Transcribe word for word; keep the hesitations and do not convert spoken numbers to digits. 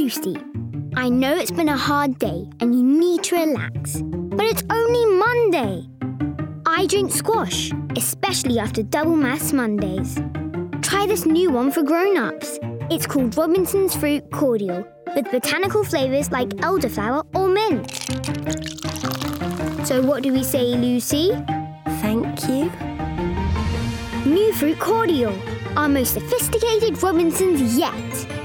Lucy. I know it's been a hard day and you need to relax, but it's only Monday. I drink squash, especially after Double Maths Mondays. Try this new one for grown-ups. It's called Robinson's Fruit Cordial, with botanical flavours like elderflower or mint. So what do we say, Lucy? Thank you. New Fruit Cordial, our most sophisticated Robinsons yet.